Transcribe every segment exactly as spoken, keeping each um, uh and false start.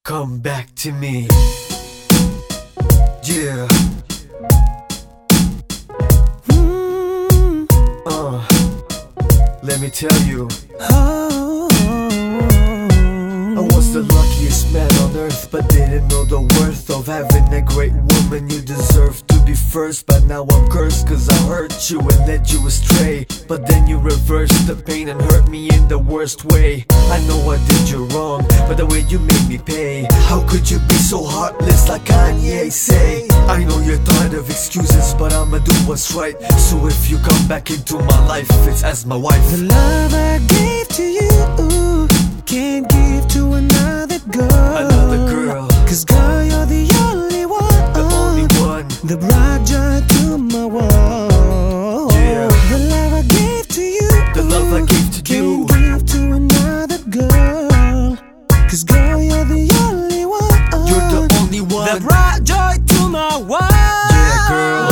Come back to me. Yeah. Mm. Uh, let me tell you, oh, I was the luckiest man on earth, but didn't know the worth of having a great woman. You deserve to be first, but now I'm cursed, cause I hurt you and led you astray. But then you reversed the pain and hurt me in the worst way. I know I did you wrong, but the way you made me pay. How could you be so heartless like Kanye say? I know you're tired of excuses, but I'ma do what's right. So if you come back into my life, it's as my wife. The love I gave to you can't give to another girl. Another girl. Cause girl, you're the only one. The only one. The bright joy to my world. Yeah. The love I gave to you, the love I gave to you, can't give to another girl. Cause girl, you're the only one. You're the only one. The bright joy to my world. Yeah, girl.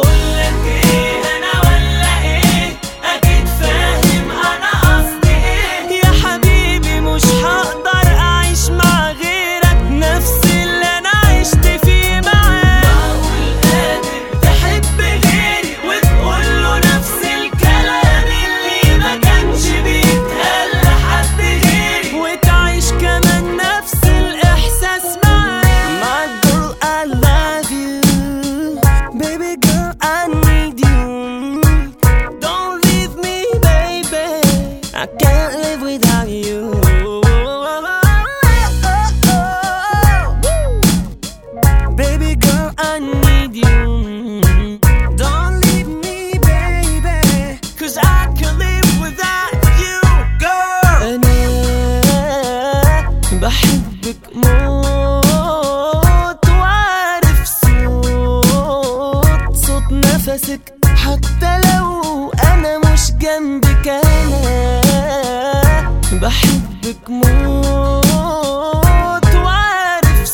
I can't live without you. Baby girl, I need you. Don't leave me, baby, cause I can't live without you, girl. أنا بحبك موت، وعارف صوت صوت نفسك حتى لو أنا مش جنبك. أنا بحبك موت، وعارف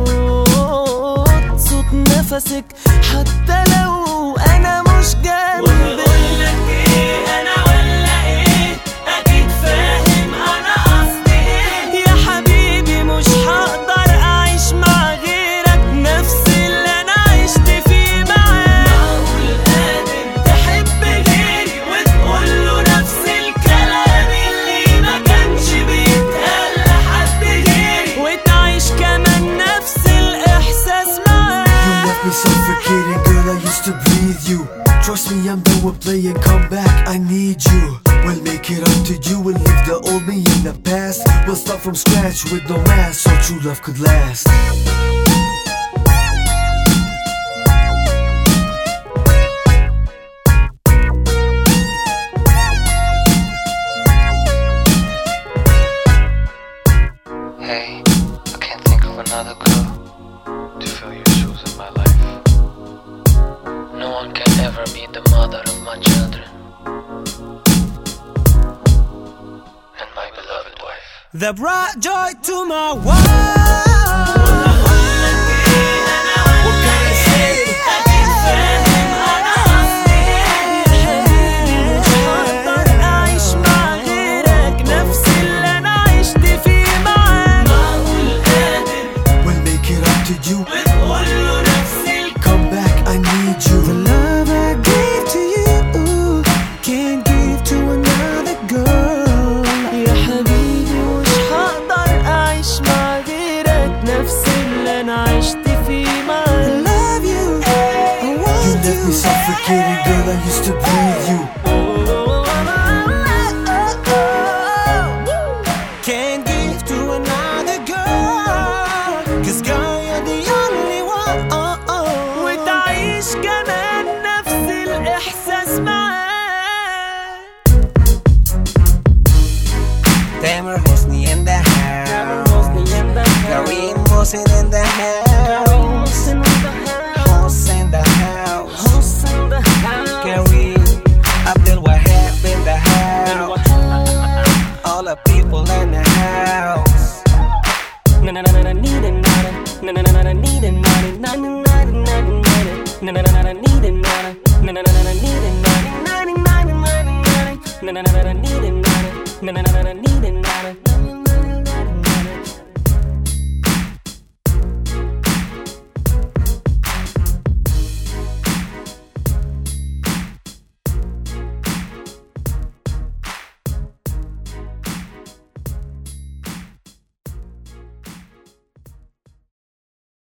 صوت صوت نفسك حتى لو أنا مش جنبك. وبقولك إيه أنا ولا إيه، أكيد فاهم أنا قصدي إيه. يا حبيبي مش هقدر أعيش مع غيرك نفس اللي أنا عشت فيه معاك. معقول قادر تحب غيري وتقوله نفس الكلام اللي ما كانش بيتقال لحد غيري، وتعيش كمان نفس الإحساس معاك. You left me suffocating, girl, I used to breathe you. Trust me, I'm done with playing, come back, I need you. We'll make it up to you and leave the old me in the past. We'll start from scratch with no mask, so true love could last. Hey, I can't think of another girl to fill your shoes in my life. No one can ever be the mother of my children and my beloved wife. The bright joy to my world. You come back, I need you. The love I gave to you can't give to another girl. يا حبيبي مش هقدر أعيش مع غيرك نفس اللي أنا عشت فيه معاك. I love you, I want you. You left me suffocating, girl, I used to breathe you. Can't give to another girl, cause girl you're the only one. وتعيش كمان نفس الإحساس معاك. Tamer Hosni in the house. Kareem Mohsen in the house. Hoss in the house. Kareem Abdul Wahab in the house. All the people in the house. Na na na na need it, na na na na na need it, na na na na na na na need it, na na na na need it, na na na na need it, na na na na need it, na na na na